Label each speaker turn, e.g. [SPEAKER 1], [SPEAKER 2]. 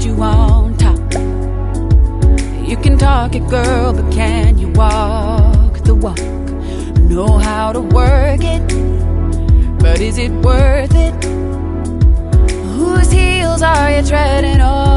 [SPEAKER 1] put you on top. You can talk it, girl, but can you walk the walk? Know how to work it, but is it worth it? Whose heels are you treading on?